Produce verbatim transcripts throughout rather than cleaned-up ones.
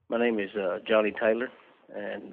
My name is uh, Johnny Taylor, and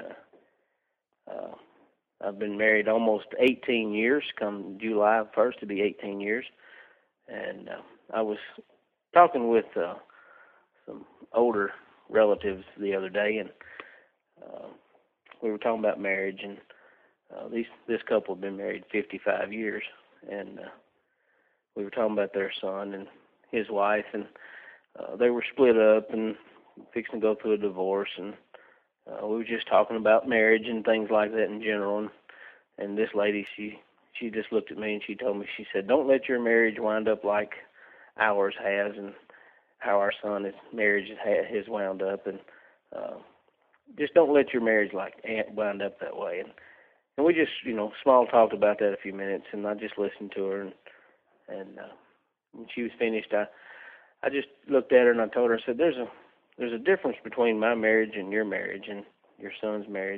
uh, uh, I've been married almost eighteen years. Come July first, to be eighteen years. And uh, I was talking with uh, some older relatives the other day, and uh, we were talking about marriage. And uh, these this couple have been married fifty-five years, and uh, we were talking about their son and his wife, and uh, they were split up and fixing to go through a divorce, and uh, we were just talking about marriage and things like that in general. And, and this lady, she she just looked at me and she told me, she said, "Don't let your marriage wind up like ours has, and how our son, his marriage has wound up, and uh, just don't let your marriage like wind up that way." And, and we just, you know, small talked about that a few minutes, and I just listened to her, and and uh, when she was finished, I I just looked at her and I told her, I said, "There's a There's a difference between my marriage and your marriage and your son's marriage."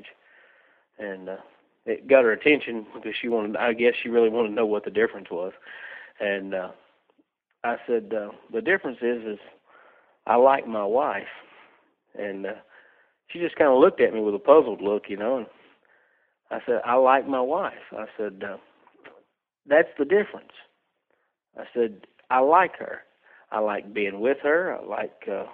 And uh, it got her attention because she wanted, I guess she really wanted to know what the difference was. And uh, I said, uh, the difference is, is I like my wife. And uh, she just kind of looked at me with a puzzled look, you know. And I said, I like my wife. I said, uh, that's the difference. I said, I like her. I like being with her. I like... Uh,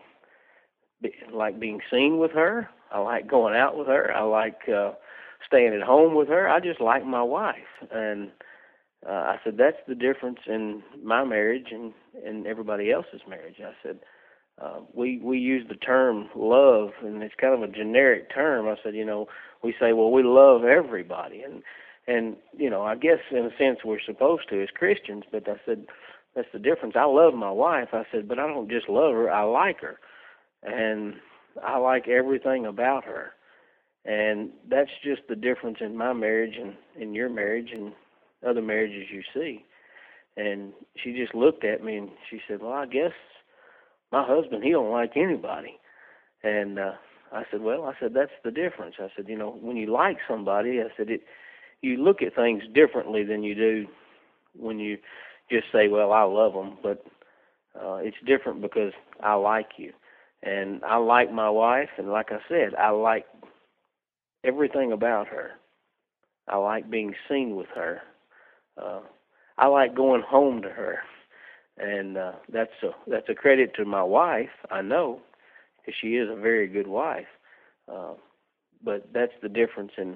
like being seen with her. I like going out with her. I like uh, staying at home with her. I just like my wife. And uh, I said, that's the difference in my marriage and, and everybody else's marriage. I said, uh, we we use the term love, and it's kind of a generic term. I said, you know, we say, well, we love everybody. And, and you know, I guess in a sense we're supposed to as Christians, but I said, that's the difference. I love my wife. I said, but I don't just love her. I like her. And I like everything about her. And that's just the difference in my marriage and in your marriage and other marriages you see. And she just looked at me and she said, well, I guess my husband, he don't like anybody. And uh, I said, well, I said, that's the difference. I said, you know, when you like somebody, I said, it, you look at things differently than you do when you just say, well, I love them. But uh, it's different because I like you. And I like my wife, and like I said, I like everything about her. I like being seen with her. Uh, I like going home to her, and uh, that's a that's a credit to my wife, I know, because she is a very good wife. Uh, but that's the difference in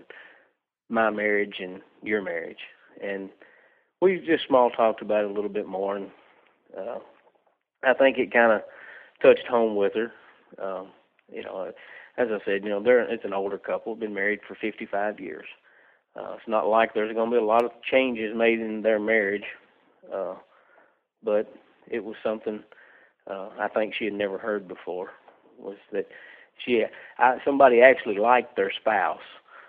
my marriage and your marriage. And we just small talked about it a little bit more, and uh, I think it kind of touched home with her. Um, you know, as I said, you know, they're it's an older couple, been married for fifty-five years. Uh, it's not like there's going to be a lot of changes made in their marriage, uh, but it was something uh, I think she had never heard before. Was that she I, somebody actually liked their spouse,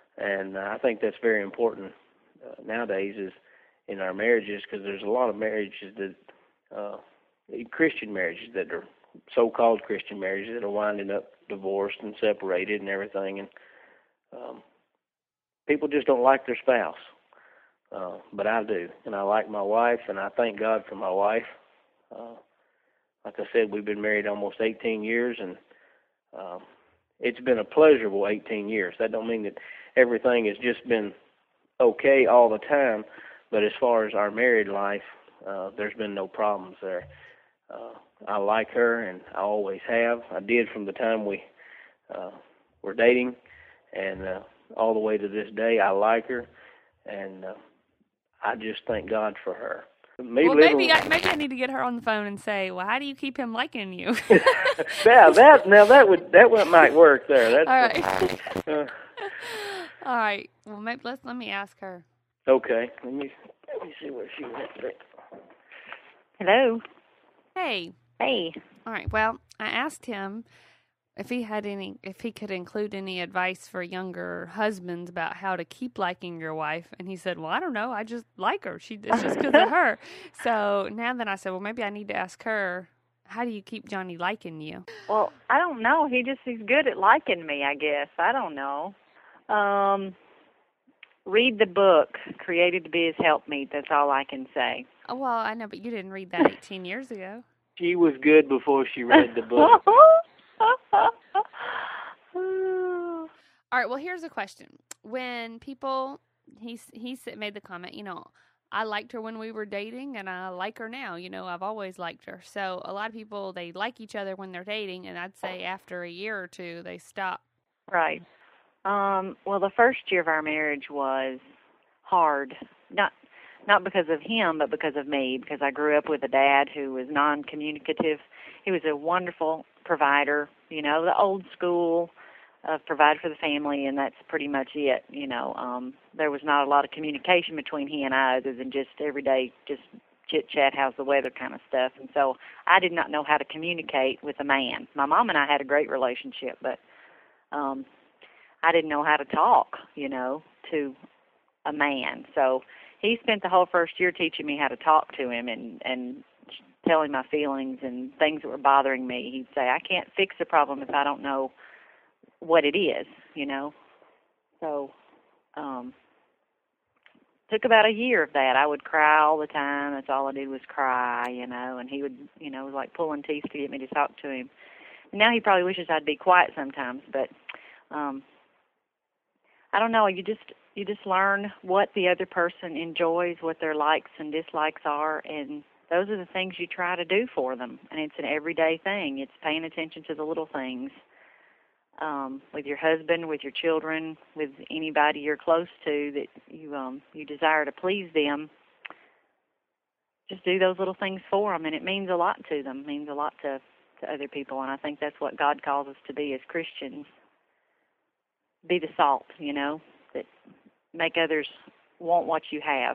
and uh, I think that's very important uh, nowadays is in our marriages, because there's a lot of marriages that uh, Christian marriages that are so-called Christian marriages that are winding up divorced and separated and everything, and um, people just don't like their spouse, uh, but I do, and I like my wife, and I thank God for my wife. Uh, like I said, we've been married almost eighteen years, and uh, it's been a pleasurable eighteen years. That don't mean that everything has just been okay all the time, but as far as our married life, uh, there's been no problems there. Uh, I like her, and I always have. I did from the time we uh, were dating, and uh, all the way to this day, I like her, and uh, I just thank God for her. Me well, living... maybe I, maybe I need to get her on the phone and say, "Well, how do you keep him liking you?" yeah, that now that would that would, might work there. That's all right. Uh, all right. Well, maybe let's let me ask her. Okay. Let me let me see where she went today. Hello. Hey. Hey. All right. Well, I asked him if he had any, if he could include any advice for younger husbands about how to keep liking your wife, and he said, "Well, I don't know. I just like her. She it's just because of her." So now then I said, "Well, maybe I need to ask her. How do you keep Johnny liking you?" Well, I don't know. He just is good at liking me, I guess. I don't know. Um, read the book, Created to be His Helpmeet. That's all I can say. Oh, well, I know, but you didn't read that eighteen years ago. She was good before she read the book. All right, well, here's a question. When people, he, he made the comment, you know, I liked her when we were dating, and I like her now. You know, I've always liked her. So a lot of people, they like each other when they're dating, and I'd say after a year or two, they stop. Right. Um, well, the first year of our marriage was hard. Not not because of him, but because of me, because I grew up with a dad who was non-communicative. He was a wonderful provider, you know, the old school of provide for the family, and that's pretty much it, you know. Um, there was not a lot of communication between he and I other than just everyday, just chit-chat, how's the weather kind of stuff. And so I did not know how to communicate with a man. My mom and I had a great relationship, but um, I didn't know how to talk, you know, to a man. So he spent the whole first year teaching me how to talk to him and, and telling my feelings and things that were bothering me. He'd say, I can't fix the problem if I don't know what it is, you know. So um, took about a year of that. I would cry all the time. That's all I did was cry, you know, and he would, you know, it was like pulling teeth to get me to talk to him. And now he probably wishes I'd be quiet sometimes, but um, I don't know, you just you just learn what the other person enjoys, what their likes and dislikes are, and those are the things you try to do for them. And it's an everyday thing. It's paying attention to the little things um, with your husband, with your children, with anybody you're close to that you um, you desire to please them. Just do those little things for them, and it means a lot to them. It means a lot to, to other people, and I think that's what God calls us to be as Christians. Be the salt, you know, that make others want what you have.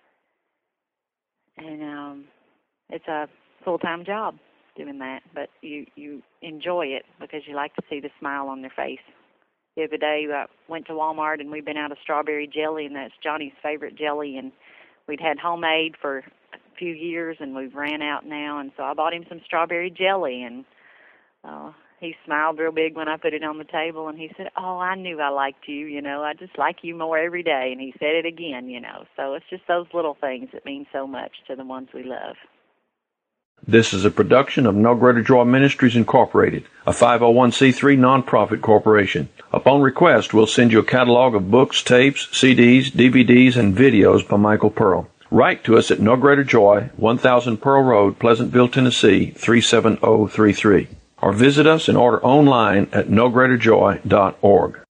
And um, it's a full-time job doing that, but you, you enjoy it because you like to see the smile on their face. The other day I went to Walmart and we've been out of strawberry jelly, and that's Johnny's favorite jelly, and we'd had homemade for a few years and we've ran out now, and so I bought him some strawberry jelly, and uh, he smiled real big when I put it on the table, and he said, oh, I knew I liked you, you know, I just like you more every day, and he said it again, you know. So it's just those little things that mean so much to the ones we love. This is a production of No Greater Joy Ministries, Incorporated, a five oh one c three nonprofit corporation. Upon request, we'll send you a catalog of books, tapes, C Ds, D V Ds, and videos by Michael Pearl. Write to us at No Greater Joy, one thousand Pearl Road, Pleasantville, Tennessee, three seven zero three three. Or visit us and order online at no greater joy dot org.